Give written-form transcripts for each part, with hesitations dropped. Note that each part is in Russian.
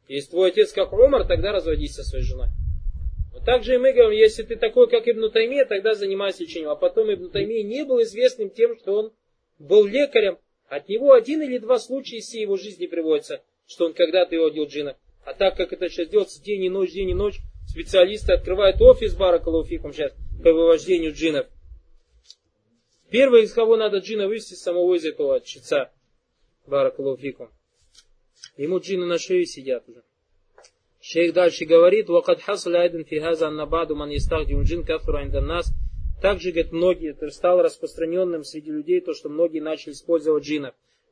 Если твой отец как Умар, тогда разводись со своей женой. Но также и мы говорим, если ты такой, как Ибн Таймия, тогда занимайся лечением. А потом Ибн Таймия не был известным тем, что он был лекарем. От него 1 или 2 случая из всей его жизни приводится, что он когда-то выводил джиннов. А так как это сейчас делается день и ночь, специалисты открывают офис баракаллаху фикум сейчас по вывождению джиннов. Первый, из кого надо джинна вывести, самого из этого чтеца. Баракаллаху фикум. Ему джинны на шее сидят уже. Шейх дальше говорит, وَقَدْ حَصَلَ أَيْضًا فِي هَذَا أَنَّ بَعْضُ مَنْ يَسْتَخْدِمُ الْجِنَّ كَثُرَ عِنْدَ النَّاسِ. Также, говорит, многие, это стало распространенным среди людей, то, что многие начали использовать джиннов.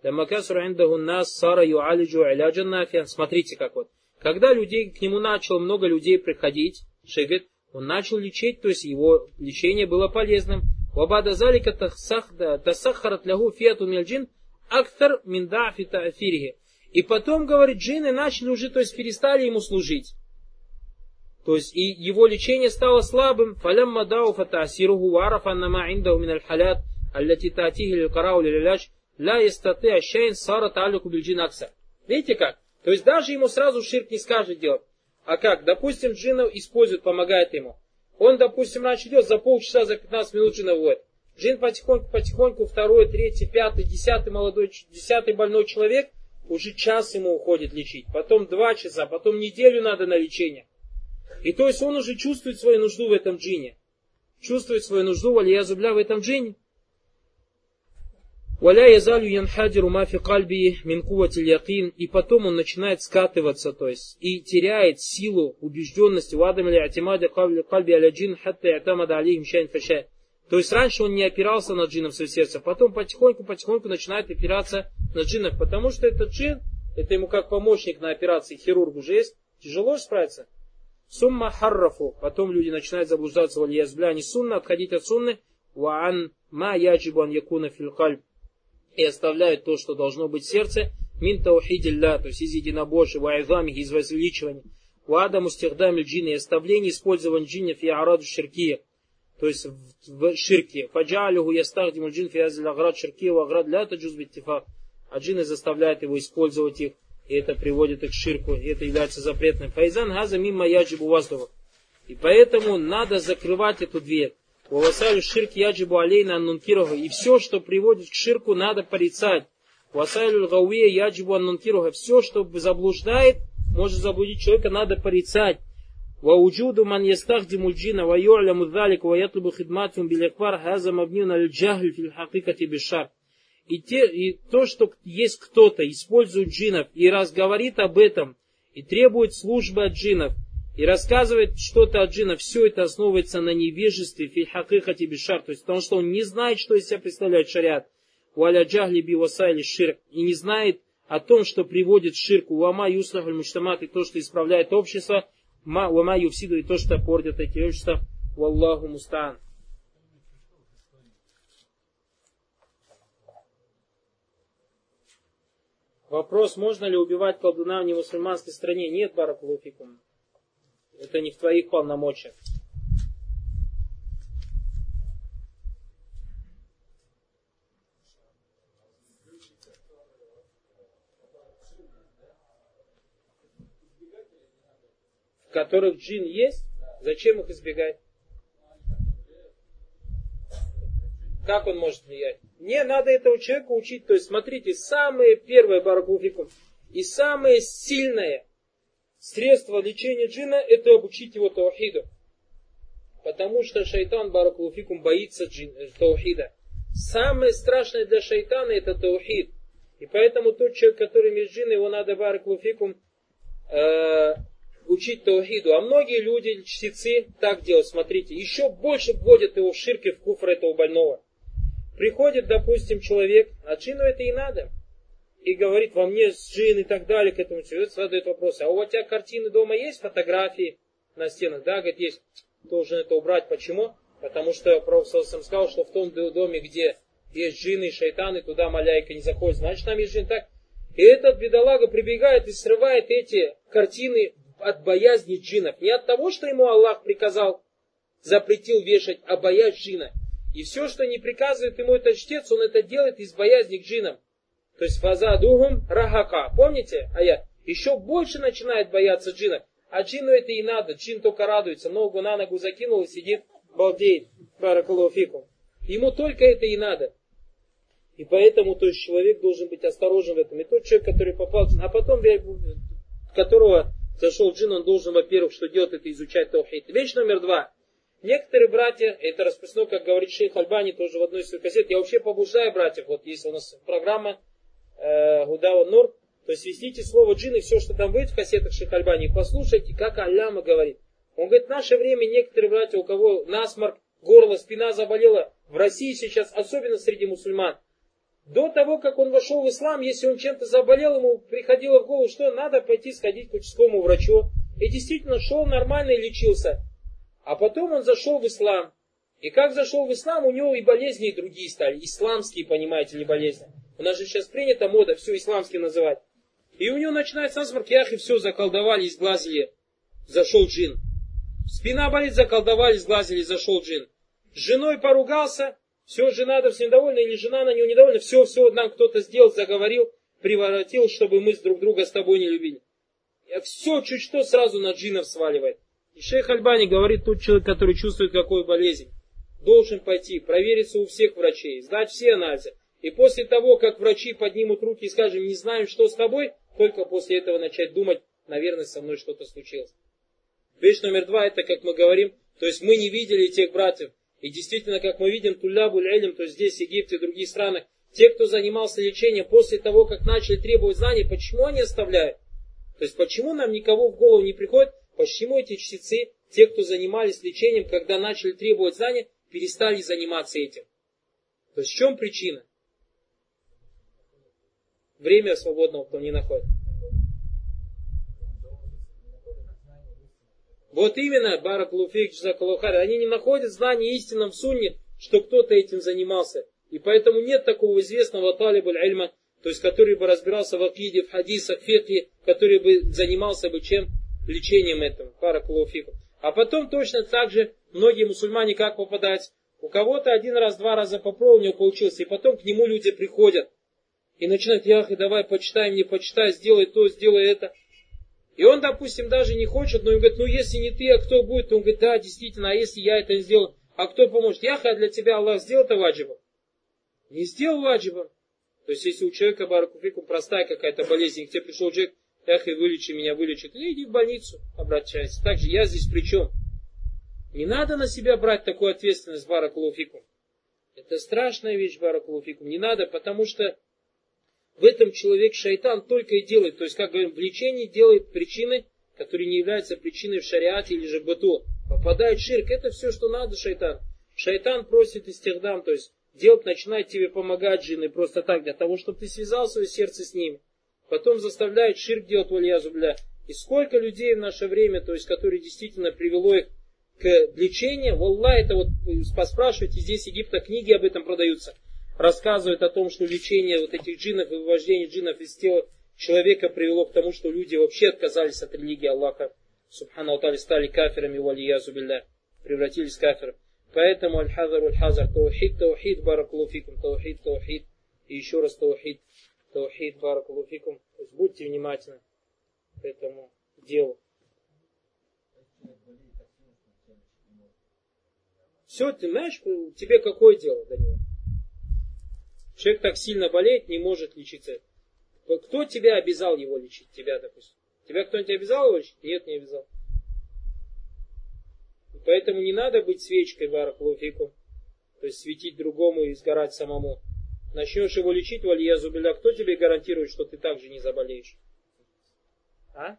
Смотрите, как вот. Когда к нему начало много людей приходить, шейх говорит, он начал лечить, то есть его лечение было полезным. И потом, говорит, джинны начали уже, то есть перестали ему служить. То есть и его лечение стало слабым. Видите как? То есть даже ему сразу ширк не скажет делать. А как? Допустим, джинна использует, помогает ему. Он, допустим, раньше идет, за полчаса, за 15 минут джинна вводит. Джин потихоньку, 2, 3, 5, 10 больной человек, уже час ему уходит лечить. Потом 2 часа, потом неделю надо на лечение. И то есть он уже чувствует свою нужду в этом джине. Чувствует свою нужду, валиязубля, в этом джине. И потом он начинает скатываться, то есть, и теряет силу убежденности. То есть раньше он не опирался на джиннов в своем сердце, потом потихоньку начинает опираться на джиннов, потому что этот джин, это ему как помощник на операции, хирург уже есть, тяжело справиться. Сумма харрафу, потом люди начинают заблуждаться, валиязбля, не сунна, отходить от сунны, ваан ма яджибу ан якуна фил кальб, и оставляют то, что должно быть в сердце, мин таухидилля, то есть из единобожия, ва'изами, из возвеличивания, ва'адаму стихдами джинна, и оставление использования джиннов и араду ширкия, то есть в ширке. Фаджалюху ястахдиму джин фи азил аград ширкия ва аград ля таджуз биттифак. А джинны заставляют его использовать их, и это приводит их к ширку, и это является запретным. Файзан газа мимма яджибу воздуха. И поэтому надо закрывать эту дверь. Васалю ширк яджибу алейна аннункирова. И все, что приводит к ширку, надо порицать. Васалю гауия яджибу аннункирова. Все, что заблуждает, может заблудить человека, надо порицать. Вауджуду ман ястахдиму джина ва ю'ляму дзалик ва ятлубу хидматхум бил акбар хаза мабнюн аль-джахль фил хакикати бишар. И то, что есть кто-то, использует джиннов и разговорит об этом, и требует службы от джиннов, и рассказывает что-то от джиннов, все это основывается на невежестве фил хакикати бишар, то есть потому что он не знает, что из себя представляет шариат, валя джахли би васайли ширк, и не знает о том, что приводит к ширку, вама юслахуль муштамат, и то, что исправляет общество, вама юфсиду, и то, что портит эти общества, валлаху мустаан. Вопрос, можно ли убивать колдуна в немусульманской стране? Нет, баракаллаху фикум. Это не в твоих полномочиях. В которых джин есть, зачем их избегать? Как он может влиять? Мне надо этого человека учить. То есть, смотрите, самое первое, баракаллаху фикум, и самое сильное средство лечения джина, это обучить его таухиду. Потому что шайтан, баракаллаху фикум, боится таухида. Самое страшное для шайтана это таухид. И поэтому тот человек, который имеет джин, его надо, баракаллаху фикум, учить таухиду. А многие люди, чтецы, так делают, смотрите, еще больше вводят его в ширк и в куфр этого больного. Приходит, допустим, человек, а джину это и надо, и говорит, во мне джин и так далее, к этому человеку задает вопрос, а у тебя картины дома есть, фотографии на стенах? Да, говорит, есть. Должен это убрать. Почему? Потому что Пророк сам сказал, что в том доме, где есть джинны и шайтаны, туда маляйка не заходит, значит там есть джин. Так. И этот бедолага прибегает и срывает эти картины от боязни джиннов. Не от того, что ему Аллах приказал, запретил вешать, а боязнь джинна. И все, что не приказывает ему этот чтец, он это делает из боязни к джиннам. То есть фазадухум рахака. Помните аят? еще больше начинает бояться джина. А джину это и надо, джин только радуется, ногу на ногу закинул и сидит, балдеет. Баракаллаху фикум. Ему только это и надо. И поэтому, то есть, человек должен быть осторожен в этом. И тот человек, который попал в джин, а потом, которого зашел джин, он должен, во-первых, что делать, это изучать таухид. Вещь номер 2. Некоторые братья, это распространено, как говорит шейх Альбани, тоже в одной из своих кассет, я вообще побуждаю братьев, вот есть у нас программа Гудава Нур, то есть вестите слово джин и все, что там будет в кассетах шейх Альбани, послушайте, как Алляма говорит. Он говорит, в наше время некоторые братья, у кого насморк, горло, спина заболела, в России сейчас, особенно среди мусульман, до того, как он вошел в ислам, если он чем-то заболел, ему приходило в голову, что надо пойти сходить к участковому врачу. И действительно шел нормально и лечился. А потом он зашел в ислам. И как зашел в ислам, у него и болезни и другие стали. Исламские, понимаете ли, болезни. У нас же сейчас принята мода все исламским называть. И у него начинается насморк, и все заколдовали, изглазили. Зашел джин. Спина болит, заколдовали, изглазили, зашел джин. С женой поругался. Все, жена с ним недовольна, или жена на него недовольна, все, нам кто-то сделал, заговорил, приворотил, чтобы мы друг друга с тобой не любили. И все, чуть что, сразу на джинов сваливает. И шейх Альбани говорит, тот человек, который чувствует какую болезнь, должен пойти, провериться у всех врачей, сдать все анализы. И после того, как врачи поднимут руки и скажут, не знаем, что с тобой, только после этого начать думать, наверное, со мной что-то случилось. Вещь номер 2, это, как мы говорим, то есть мы не видели тех братьев. И действительно, как мы видим, туллябуль илм, то есть здесь, в Египте и других странах, те, кто занимался лечением, после того, как начали требовать знаний, почему они оставляют? То есть, почему нам никого в голову не приходит, почему эти чтецы, те, кто занимались лечением, когда начали требовать знаний, перестали заниматься этим? То есть, в чем причина? Время свободного кто не находит. Вот именно, баракалуфик, джазакалухар, они не находят знания истинном в сунне, что кто-то этим занимался. И поэтому нет такого известного талибуль ильма, то есть который бы разбирался в акиде, в хадисах, в фикхе, который бы занимался бы чем? Лечением этого. Баракалуфик. А потом точно так же многие мусульмане как попадать? У кого-то 1 раз, 2 раза попробовал, у него получился, и потом к нему люди приходят. И начинают, яхи, давай почитай мне, почитай, сделай то, сделай это. И он, допустим, даже не хочет, но он говорит, ну если не ты, а кто будет? Он говорит, да, действительно, а если я это не сделаю, а кто поможет? Яха, для тебя Аллах сделал это ваджибом? Не сделал ваджибом. То есть, если у человека, баракуфику, простая какая-то болезнь, и к тебе пришел человек, яха, вылечи меня, вылечит, или иди в больницу, обращайся. Также я здесь при чем? Не надо на себя брать такую ответственность, баракулуфику. Это страшная вещь, баракулуфику. Не надо, потому что в этом человек шайтан только и делает, то есть, как говорим, в лечении делает причины, которые не являются причиной в шариате или же быту. Попадает ширк, это все, что надо, шайтан. Шайтан просит истихдам, то есть, делать, начинает тебе помогать джинны просто так, для того, чтобы ты связал свое сердце с ними. Потом заставляет ширк делать, валиязу билля. И сколько людей в наше время, то есть, которые действительно привело их к лечению, валлах, это вот, поспрашивайте, здесь в Египте книги об этом продаются. Рассказывает о том, что лечение вот этих джиннов и вывождение джиннов из тела человека привело к тому, что люди вообще отказались от религии Аллаха. Субхану Атали, стали кафирами, валиязу билля, превратились в кафиров. Поэтому аль-хазар, таухид, баракулуфикум, таухид. И еще раз таухид, баракулуфикум. То есть будьте внимательны к этому делу. Все, ты знаешь, тебе какое дело до него? Человек так сильно болеет, не может лечиться. Кто тебя обязал его лечить? Тебя, допустим. Тебя кто-нибудь обязал его лечить? Нет, не обязал. Поэтому не надо быть свечкой, баракулуфикум. То есть светить другому и сгорать самому. Начнешь его лечить, валиязу билля, кто тебе гарантирует, что ты также не заболеешь? А?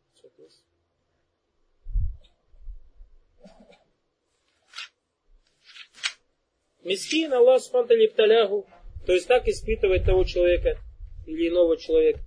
Мискин Аллах субхану липталягу, то есть так испытывает того человека или иного человека.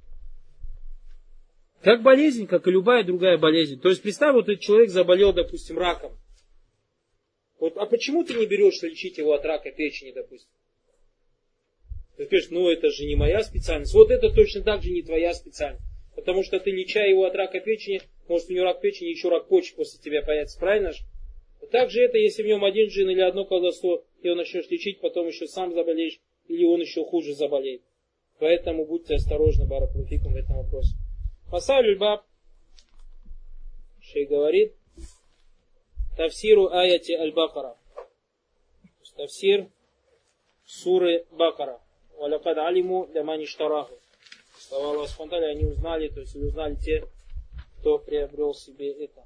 Как болезнь, как и любая другая болезнь. То есть представь, вот этот человек заболел, допустим, раком. Вот, а почему ты не берешь лечить его от рака печени, допустим? Ты скажешь, ну это же не моя специальность. Вот это точно так же не твоя специальность. Потому что ты, леча его от рака печени, может у него рак печени, еще рак почек после тебя появится. Правильно же? Также это, если в нем один джин или одно колдовство, ты его начнешь лечить, потом еще сам заболеешь, или он еще хуже заболеет. Поэтому будьте осторожны, баракулуфикум, в этом вопросе. Масаль баб. Шейх говорит. Тафсиру аяти аль-Бакара. Тафсир суры Бакара. Валякад алиму лямани штараху. Слова Аллаха Субхану ва Тааля, они узнали, то есть узнали те, кто приобрел себе это.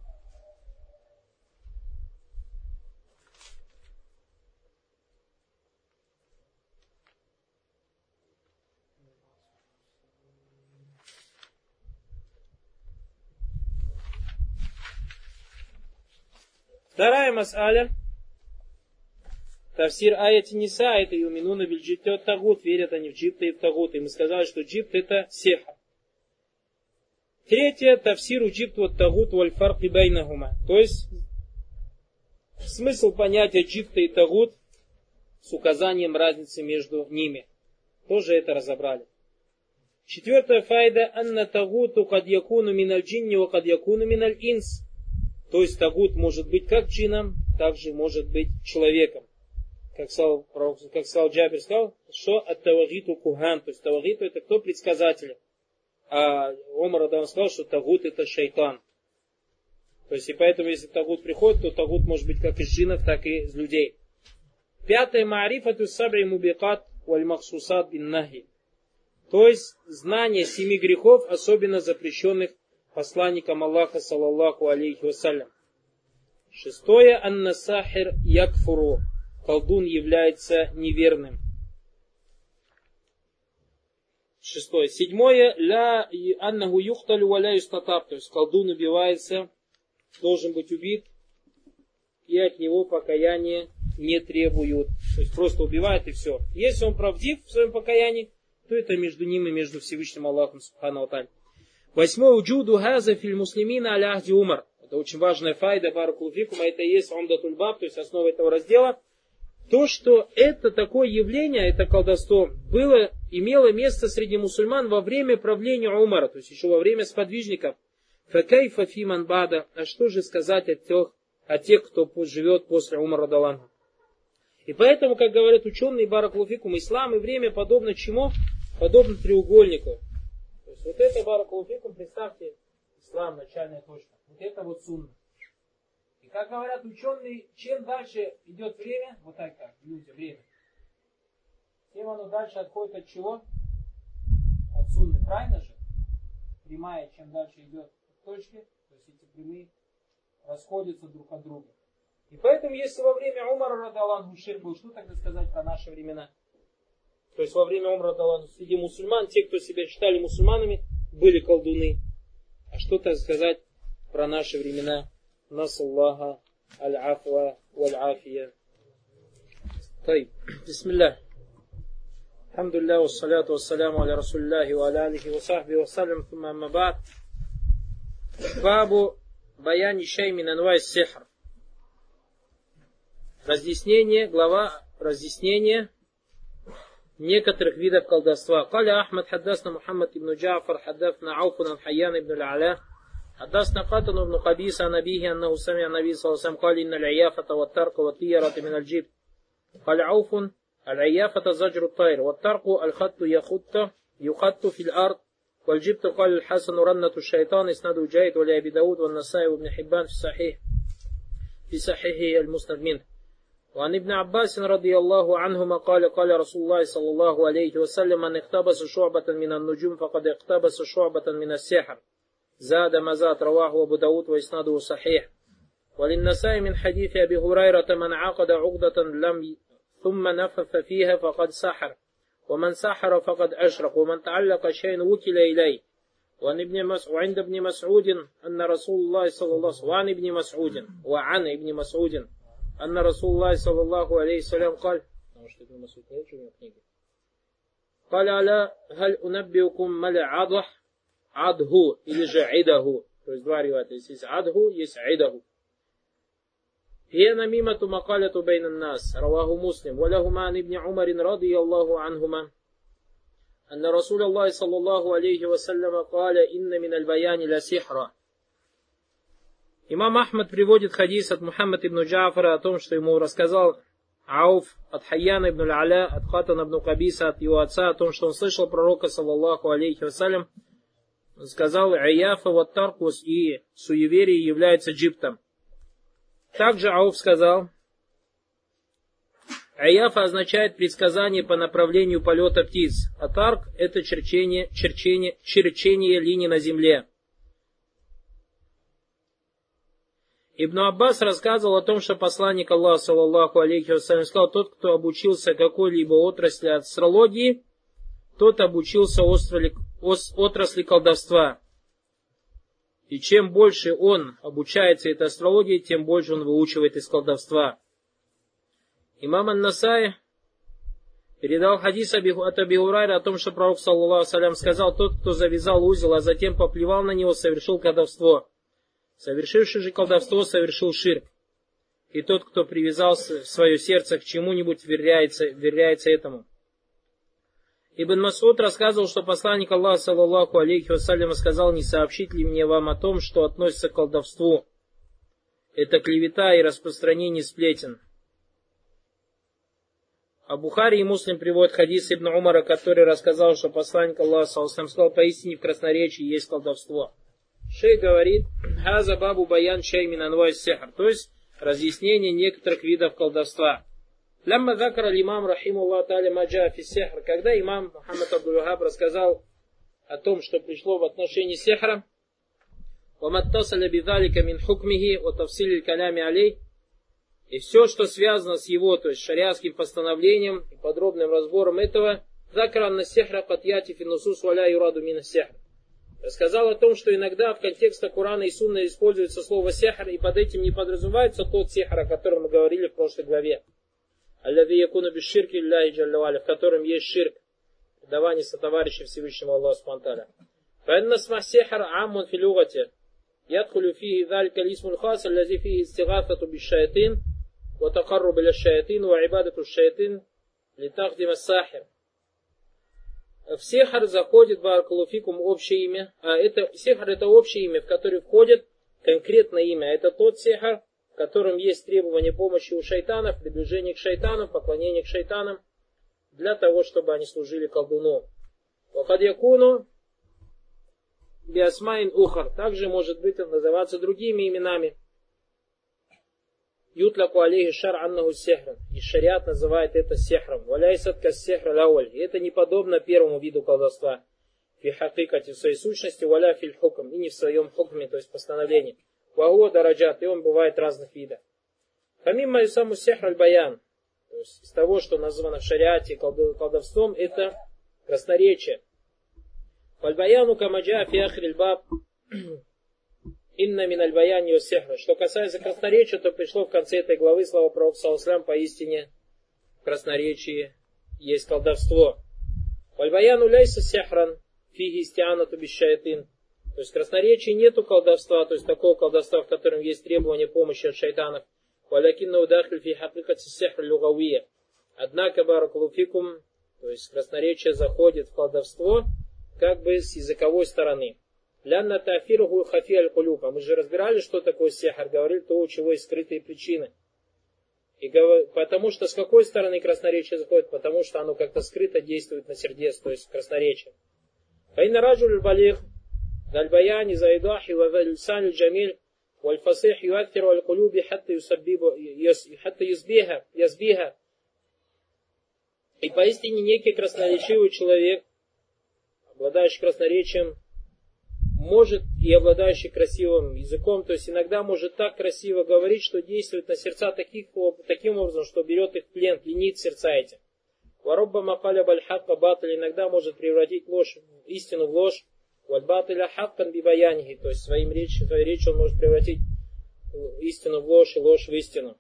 Вторая мас'аля. Тафсир аяти Ниса, это юминуна биль джибти от тагут, верят они в джибта и в тагут. И мы сказали, что джибт это сехар. Третье, тафсиру джибт от тагут валь фарки байнахума. То есть, смысл понятия джибта и тагут с указанием разницы между ними. Тоже это разобрали. Четвертая файда, анна тагуту кад якуну миналь джинни ва кад якуну миналь инс. То есть тагут может быть как джином, также может быть человеком. Как сказал Джабир, что от тавагиту куган, то есть тавагиту это кто? Предсказатель. А Омар Радан сказал, что тагут это шайтан. То есть и поэтому, если тагут приходит, то тагут может быть как из джинов, так и из людей. Пятое, маарифату сабри мубикат валь махсусат бин нахи. То есть знание 7 грехов, особенно запрещенных посланником Аллаха, саллаллаху алейхи вассалям. Шестое, анна сахир якфуру. Колдун является неверным. Шестое. Седьмое, ля аннаху юхталю ва ля юстатаб. То есть колдун убивается, должен быть убит, и от него покаяния не требуют. То есть просто убивает и все. Если он правдив в своем покаянии, то это между ним и между Всевышним Аллахом субхану ва тааля. Восьмое, уджуду хаза филь муслимина аля ахди умар. Это очень важная файда, баракулуфикум, а это и есть умдатуль баб, то есть основа этого раздела. То, что это такое явление, это колдовство, имело место среди мусульман во время правления Умара, то есть еще во время сподвижников. Факайфа фиман бада, а что же сказать о тех, кто живет после Умара радаллаху. И поэтому, как говорят ученые, баракулуфикум, ислам и время подобно чему? Подобно треугольнику. То есть вот это баракулуфикум, представьте, ислам, начальная точка. Вот это вот сунна. И как говорят ученые, чем дальше идет время, вот так как, люди, время, тем оно дальше отходит от чего? От сунны, правильно же? Прямая, чем дальше идет к точке, то есть эти прямые расходятся друг от друга. И поэтому, если во время Умара радаллаху ширк был, что тогда сказать про наши времена? То есть во время Умара радаллаху среди мусульман, те, кто себя считали мусульманами, были колдуны. А что так сказать про наши времена? Насаллаха аль-афва валь-афия. Тайб. Бисмилlah. Алхамдулилlah, вассаляту вассаляму аля расуллахи ва аля алихи ва сахби ва салям, thumma амма ба'д. Бабу баяни шай мин анвай сихр. Разъяснение, глава разъяснения некоторых видов колдовства. Каля Ахмад хаддасна Мухаммад ибн Джафар, хаддафна Ауфун ан-Хайян ибн аль-Аля, حدثنا قاتل بن قبيس عن أبيه أنه سمع النبي صلى الله عليه وسلم قال إن العيافة والترق والطيرة من الجبت. قال عوف العيافة زجر الطير والترق الخط يخط في الأرض والجبت قال الحسن رنة الشيطان اسناده جيد ولأبي داود والنسائي وابن حبان في صحيحه المسند منه. وعن ابن عباس رضي الله عنهما قال قال رسول الله صلى الله عليه وسلم من اقتبس شعبة من النجوم فقد اقتبس شعبة من السحر. زاد مزاد رواه أبو داود وإسناده صحيح. وللنسائي من حديث أبي هريرة من عقد عقدة ثم نفث فيها فقد سحر ومن سحر فقد أشرك ومن تعلق شيء وكل إليه. وعند ابن مسعود أن رسول الله صلى الله عليه وسلم وعن ابن مسعود أن رسول الله صلى الله عليه وسلم قال ألا هل أنبئكم ما العضح عضه или же عده. То есть два ривата. Есть عضه, есть عده. هي نميمة مقالة بين الناس رواه مسلم ولهما عن ابن عمر رضي الله عنهما أن رسول الله صلى الله عليه وسلم قال إن من البيان لسحرا. Имам Ахмад приводит хадис от Мухаммада ибн Джафара о том, что ему рассказал Ауф от Хайяна ибн аль-Аля, от Хатана ибн Кабиса, от его отца, о том, что он слышал пророка, саллаллаху алейхи вассалям, сказал, аяфа вот таркус и суеверие является джиптом. Также Ауф сказал, аяфа означает предсказание по направлению полета птиц, а тарк это черчение линий на земле. Ибн Аббас рассказывал о том, что посланник Аллаха, саллаллаху алейхи вассалям, сказал, тот, кто обучился какой-либо отрасли астрологии, тот обучился отрасли колдовства. И чем больше он обучается этой астрологии, тем больше он выучивает из колдовства. Имам ан-Насаи передал хадис от Аби Хурайра о том, что пророк, саллаллаху алейхи сказал, тот, кто завязал узел, а затем поплевал на него, совершил колдовство. Совершивший же колдовство совершил ширк. И тот, кто привязал свое сердце к чему-нибудь, веряется этому. Ибн Мас'уд рассказывал, что посланник Аллаха, саллаллаху алейхи вассалям, сказал, не сообщить ли мне вам о том, что относится к колдовству. Это клевета и распространение сплетен. А Бухари и Муслим приводят хадис Ибн Умара, который рассказал, что посланник Аллаха, саллаллаху алейхи вассалям, сказал, поистине в красноречии есть колдовство. Шейх говорит, «Хаза бабу баян шей мин анвай сихр», то есть разъяснение некоторых видов колдовства. Лямма закара имам рахимуллах та'аля маджа фи сихр, когда имам Мухаммад Абдул-Вахаб рассказал о том, что пришло в отношении сихра, «Ваматтасаля бидалика мин хукмихи ва тавсилиль калями алей», и все, что связано с его, то есть шариатским постановлением и подробным разбором этого, закара анна сихра катьяти фи нусус валя юраду мина сихр. Рассказал о том, что иногда в контексте Корана и Сунны используется слово сихр, и под этим не подразумевается тот сихр, о котором мы говорили в прошлой главе. Аллави якуна бишширки лилляхи джалля ва аля, в котором есть ширк, предавание сотоварища Всевышнему Аллаху субхану ва тааля. Фаинна сма сихр аммун фи лугати, ядхулю фихи залика лисмуль хас, аллази фихи истигафату бишшаятин, ва такарруб иля шаятин, ва ибадату шаятин, литахдима сахир. В сихр заходит баракалуфикум общее имя, сихр это общее имя, в которое входит конкретное имя. Это тот сихр, в котором есть требование помощи у шайтанов, приближение к шайтанам, поклонение к шайтанам, для того, чтобы они служили колдуну. Вахад якуну биасмайн ухар, также может быть он называться другими именами. Ютлаку алейхи шар аннаху сихран. И шариат называет это сихром. Валяйсат кас сихр лауль. И это не подобно первому виду колдовства. Фи хакикати, в своей сущности, валя филь хукм. И не в своем хукме, то есть постановлении. Вагуа дараджат. И он бывает разных видов. Помимо саму сихр аль-баян, то есть из того, что названо в шариате колдовством, это красноречие. Валь-баяну камаджа фи ахриль баб. Инна мин аль-баяни ва сихра. Что касается красноречия, то пришло в конце этой главы слова пророка саллаллаху поистине в красноречии есть колдовство. Валь-баяну ляйса сихран фиги истианату бишшаятин. То есть в красноречии нету колдовства, то есть такого колдовства, в котором есть требование помощи от шайтанов. Валякинна удахль фи хакикати сихр люгавия. Однако баракалуфикум, то есть красноречие заходит в колдовство как бы с языковой стороны. Лянна тафируху хафи аль-кулюба. Мы же разбирали, что такое сихр, говорили то, у чего есть скрытые причины. И потому что с какой стороны красноречие заходит? Потому что оно как-то скрыто действует на сердце, то есть красноречие. Фаинна раджуль балих, дальбаяни заидахи вавальсан джамиль, вальфасих юаттиру аль-кулюби хатта язбиха. И поистине некий красноречивый человек, обладающий красноречием, может и обладающий красивым языком, то есть иногда может так красиво говорить, что действует на сердца таким образом, что берет их в плен, пленит сердца эти. Варобба макаля бальхакка баталь иногда может превратить истину в ложь. Вальбаталя хаккан бибаянихи, то есть своей речью он может превратить истину в ложь и ложь в истину.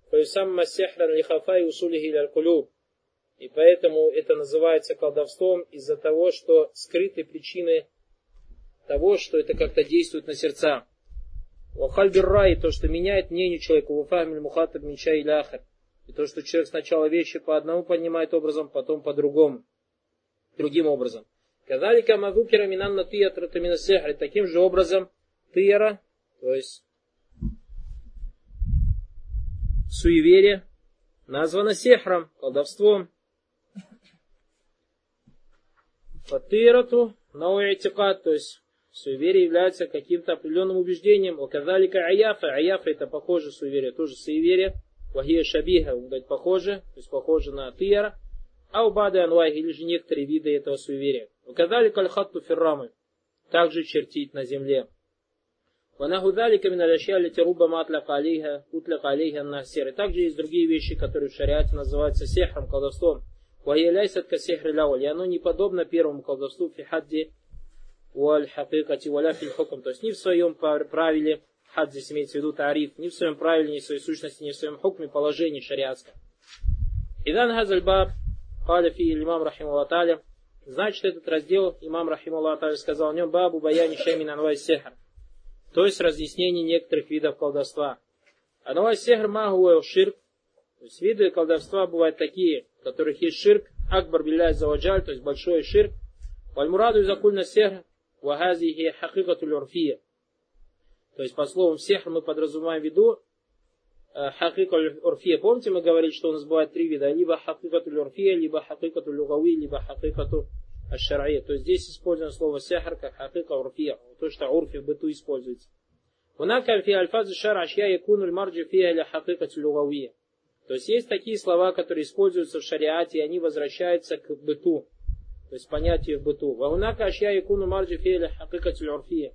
И поэтому это называется колдовством из-за того, что скрыты причины того, что это как-то действует на сердца. Вахальбиррай, то, что меняет мнение человека, уфамиль мухатаб мича и ляхар. И то, что человек сначала вещи по одному понимает образом, потом по другому, другим образом. Казалика мазукера минанна тиятра тамина сихри. Таким же образом тияра, то есть суеверие, названо сихром, колдовством. По тирату нау'итикат, то есть Суеверие является каким-то определенным убеждением. Указалика аяфа. Аяфа это похоже суеверие, тоже суеверие. Вахия шабиха, он говорит, похоже, то есть похоже на тияра. А у бады анвайх, или же некоторые виды этого суеверия. Указалика аль-хатту фиррамы. Также чертить на земле. Ванахудалика миналяща литируба матляка алейха, утляка алейха насер. И также есть другие вещи, которые в шариате называются сехром, колдовством. Вахия ляйсатка сехри лауль. И оно не подобно первому колдовству фи хадди валь-хакикати валя филь-хукм. То есть ни в своем правиле, хад здесь имеется в виду тариф, ни в своем правиле, ни в своей сущности, ни в своем хукме, положении шариатском. Идан хазаль баб, каля фи имам рахималлах та'аля. Значит, этот раздел имам рахималлах та'аля сказал в нем бабу баяни шеймин анвай сехр. То есть разъяснение некоторых видов колдовства. Анвай сехр магуэ ширк. То есть виды колдовства бывают такие, в которых есть ширк, акбар билляй заваджаль, то есть большой ширк. Вальмураду изакульна сехр. Вахазихи хакикатуль урфия. То есть по словам сехр мы подразумеваем в виду хакикатуль урфия. Помните, мы говорили, что у нас бывает три вида. Либо хакикатуль урфия, либо хакикатуль лугави, либо хакикатуль аш-шар'ия. То есть здесь используем слово сехр как хакика урфия. То, что урфи в быту используется. Унака фи альфази шар ашья якунуль марджи фиа ля хакикатуль лугавия. То есть есть такие слова, которые используются в шариате, и они возвращаются к быту. То есть понятие в быту. Ваунака ашья якуну марджи филя хакикатуль урфия.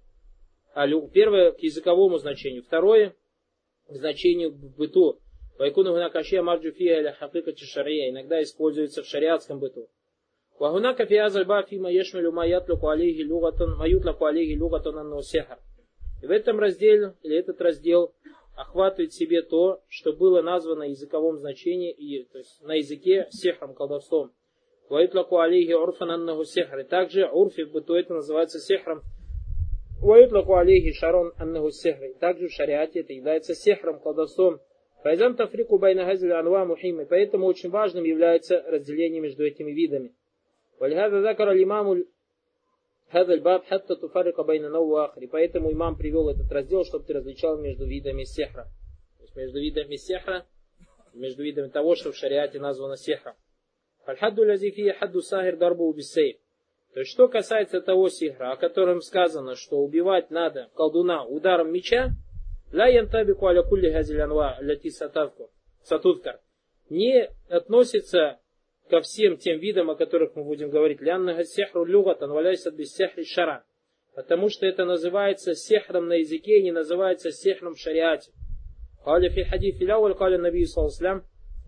Первое к языковому значению. Второе к значению в быту. Вайкуну гунака ашья марджи филя хакикатуль шария. Иногда используется в шариатском быту. Ваунака фиазаль ба фима ешмелю маятлуку алейхи лугатан маютлаку алейхи лугатан анну сехар. И в этом разделе, или этот раздел, охватывает в себе то, что было названо в языковом значении, и, то есть на языке сехром, колдовством. Ваютлаку алейхи урфан аннаху сехр. И также урфи в быту это называется сехром. Ваютлаку алейхи шарон аннаху сехр. И также в шариате это является сехром, колдовством. Файзам тафрику байна газиль анва мухимы. Поэтому очень важным является разделение между этими видами. Вальхада закара лимаму хадаль баб хатта туфарика байна нау ахри. Поэтому имам привел этот раздел, чтобы ты различал между видами сехра. То есть между видами сехра, между видами того, что в шариате названо сехром. Аль-хадду лазифия хадду сахир дарбу бисейф. То есть, что касается того сихра, о котором сказано, что убивать надо колдуна ударом меча, ла янтабику аля кулли газиль анва ляти сатудкар, не относится ко всем тем видам, о которых мы будем говорить. Лянна сихру люгатан валяйсат без сихри шара. Потому что это называется сихром на языке и не называется сихром в шариате. Каля фи хадиф филяу каля наби саллаллаху.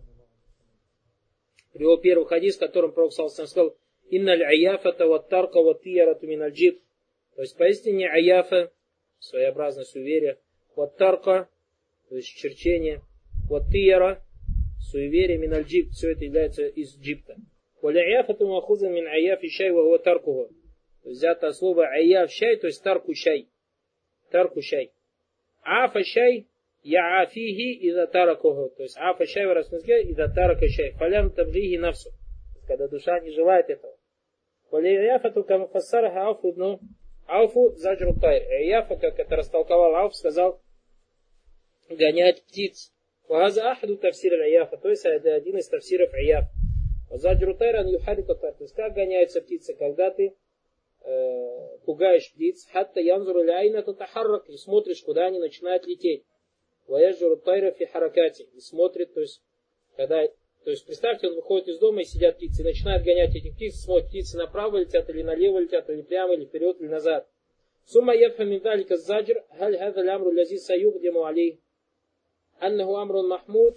Его первый хадис, в котором Пророк саллаллаху сказал: «Инналь аяфата ваттарка ваттиярату миналь джиб». То есть поистине аяфа, своеобразное суеверие, ваттарка, то есть черчение, ваттияра, суеверие миналь джиб, все это является из джибта. Валя аяфату махузан мин аяфи шай ва хуа таркуху. То есть взято слово аяф шай, то есть тарку шай. Тарку шай. Афа шай. Я афихи иза таракоху. То есть афа шай в рассмыске иза тарака шай. Фалям табгихи навсу. Когда душа не желает этого. Валияфату камфассараха ауфу ибну ауфу заджру тайр. Аяфа, как это растолковал Ауф, сказал гонять птиц. Вагаза ахаду тавсир аяфа. То есть это один из тавсиров аяф. Заджру тайран юхарику тайр. То есть как гоняются птицы, когда ты пугаешь птиц. Хатта янзуру ляйна татахаррак. И смотришь, куда они начинают лететь. Ваяджуру тайра фи харакати. И смотрит, то есть представьте, он выходит из дома и сидят птицы, и начинает гонять этих птиц, смотрит, птицы направо летят, или налево летят, или прямо, или вперед, или назад. Сумма яфха мин далика заджр, халь хаза лямру лязи саюхдиму алей, аннаху амрун махмуд,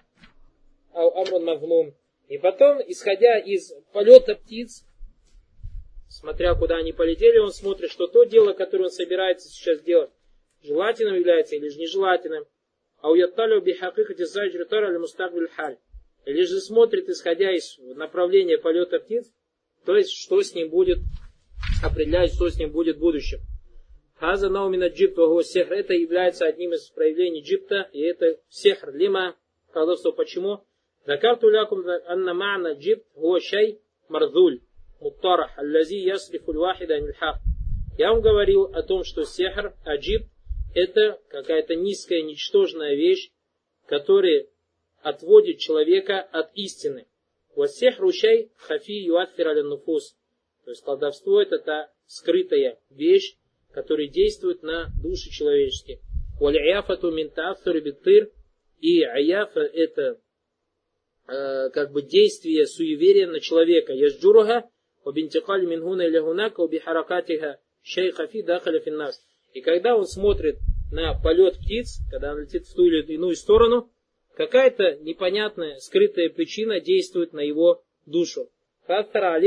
ау амрун мазмум. И потом, исходя из полета птиц, смотря куда они полетели, он смотрит, что то дело, которое он собирается сейчас делать, желательным является или же нежелательным. А уятталю бихакикати заджр тара ли мустакбиль халь. Или же смотрит, исходя из направления полета птиц, то есть, что с ним будет, определяет, что с ним будет в будущем. Хаза наумина джибт ваго сехр. Это является одним из проявлений джибта, и это сехр. Лима, колдовство. Почему? Закарту лякум анна ма'на джибт го шай марзуль муттарах аллази ясрифу лвахида анильхак. Я вам говорил о том, что сехр, аджиб, это какая-то низкая, ничтожная вещь, которая отводит человека от истины. Вассехру шай хафи юатфир аля нуфус. То есть колдовство это та скрытая вещь, которые действуют на души человеческие. Валь-аяфату мин та'ассури бит-тыр. И аяфа это как бы действие суеверия на человека. Яджуруха вабинтихали мингуна или гунака убихаракатиха шейха фи дахаля финнас. И когда он смотрит на полет птиц, когда он летит в ту или иную сторону, какая-то непонятная, скрытая причина действует на его душу. То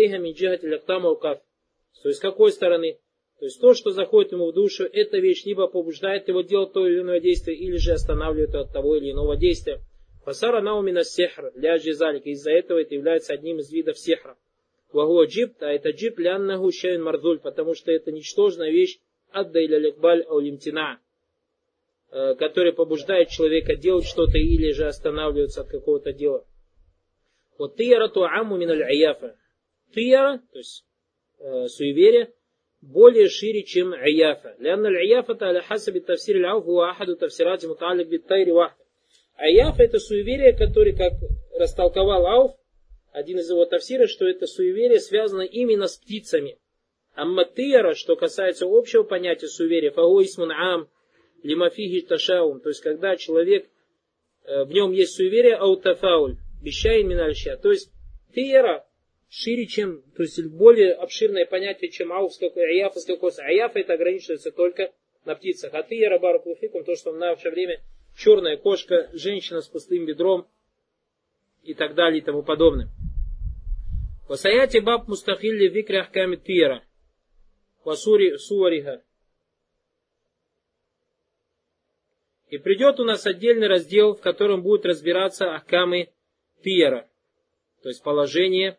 есть с какой стороны? То есть то, что заходит ему в душу, эта вещь либо побуждает его делать то или иное действие, или же останавливает от того или иного действия. Фасара наумина сехр, ля джизалик, из-за этого это является одним из видов сехра. Вагуа джиб, а это джиб ляннаху шайн марзуль, потому что это ничтожная вещь, адда иля лекбаль аулимтина, которая побуждает человека делать что-то или же останавливаться от какого-то дела. Вот тияра туаму миналь аяфа. Тияра, то есть суеверие, более шире, чем аяфа. Лянна аль-аяфата аля хасаби тавсир аль-ауф хуа ахаду тавсирати мутаалик бит-тайри вахда. Аяфа это суеверие, которое, как растолковал Ауф, один из его тавсиров, что это суеверие связано именно с птицами. Амма тияра, что касается общего понятия суеверия, фагу исмун ам лимафихи ташаум, то есть когда человек, в нем есть суеверие, аутафауль, бищайн минальща, то есть тияра шире, чем, то есть более обширное понятие, чем ауфское, аяфское косо. Аяфа это ограничивается только на птицах. А тияра баракулуфикум, то, что в наше время черная кошка, женщина с пустым бедром и так далее и тому подобное. Васаяти баб мустахилли викри ахками тияра. Васури суариха. И придет у нас отдельный раздел, в котором будут разбираться ахкамы тияра. То есть положение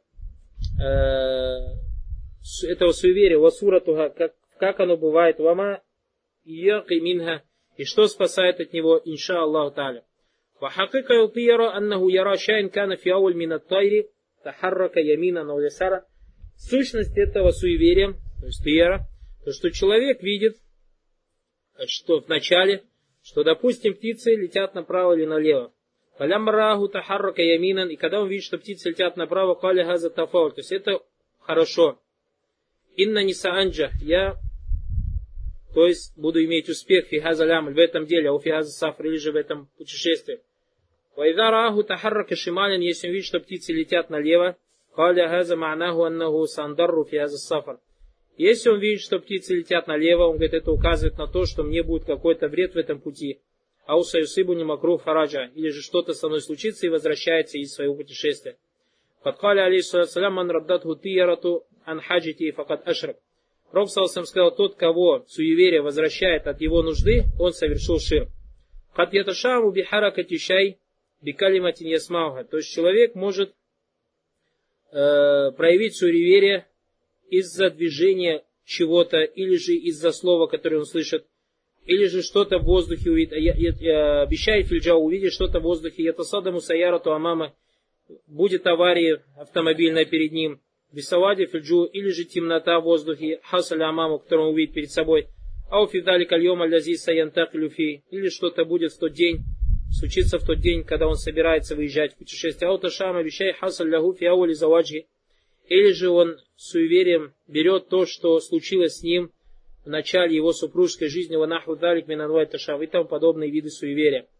этого суеверия, васуратуха, как оно бывает, вама яки минха, и что спасает от него, инша Аллаху та'аля. Вахакика ютияра аннаху яра шайн кана фи ауль минат тайри тахаррака ямина наулисара. Сущность этого суеверия, то есть тияра, то что человек видит, что в начале, что, допустим, птицы летят направо или налево. Фалямраху тахаррака яминан, и когда он видит, что птицы летят направо, каля газа тафауль, то есть это хорошо. Инна ниса анджа, я, то есть буду иметь успех фигаза лямль в этом деле, а у фигаза сафр, или же в этом путешествии. Вайдараху тахаррака шималин, если он видит, что птицы летят налево, каля газа ма'наху аннаху сандарру фигаза сафр. Если он видит, что птицы летят налево, он говорит, это указывает на то, что мне будет какой-то вред в этом пути. Ауса юсибу не макру хараджа, или же что-то со мной случится и возвращается из своего путешествия. Фаткали алейхиссалям ан раддатху тиярату ан хаджити факат ашрак. Пророк саллаллаху сказал, тот, кого суеверие возвращает от его нужды, он совершил ширк. Хат яташаму бихаракати шай бикалиматин ясмауха. То есть человек может проявить суеверие из-за движения чего-то, или же из-за слова, которое он слышит, или же что-то в воздухе увидит, обещает фильджа увидит что-то в воздухе, ятасадаму саярату амама, будет авария автомобильная перед ним, бисавади фильджу, или же темнота в воздухе, хасаля амаму, которую он увидит перед собой, ауфидали кальома лязи саянтак люфи, или что-то будет в тот день, случится в тот день, когда он собирается выезжать в путешествие, ауташам обещай хасаль лягу фи аули заваджи, или же он суеверием берет то, что случилось с ним в начале его супружеской жизни, ванаху далик минанвай ташав, и тому подобные виды суеверия.